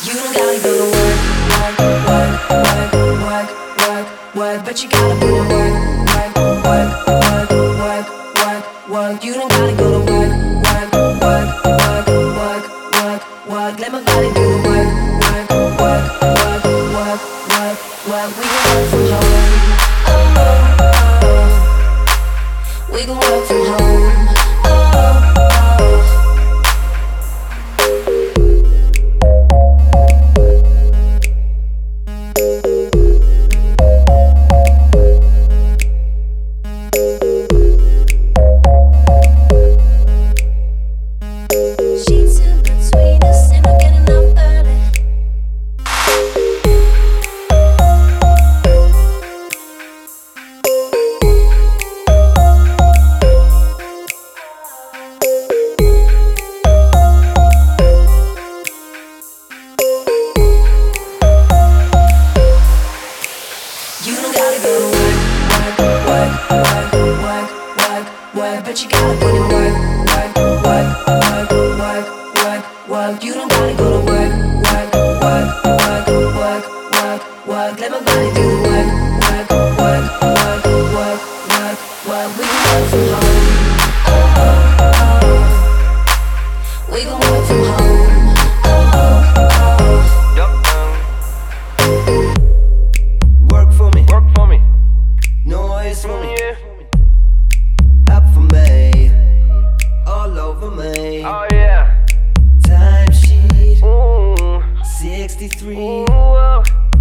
You don't gotta go to work, work, work, work, work, work, work, but you gotta put in work, work, work, work, work, work, work. You don't gotta go to work, work, work, work, work, work, work. Let my body do the work, work, work, work, work, work, work. We can work from home. Oh, oh, oh. We can work from home. Oh, oh. You don't gotta go to work, work, work, work, work, work, work, but you gotta put in work, work, work, work, work, work, work. You don't gotta go to work, work, work, work, work, work, work. Let my body do the work, work, work, work, work, work, work. We can work from home. Oh, oh, oh. We can work from home. Oh, oh, oh. Work for me, noise for me, up for me, all over me. Oh yeah. Timesheet, Ooh. 63. Ooh.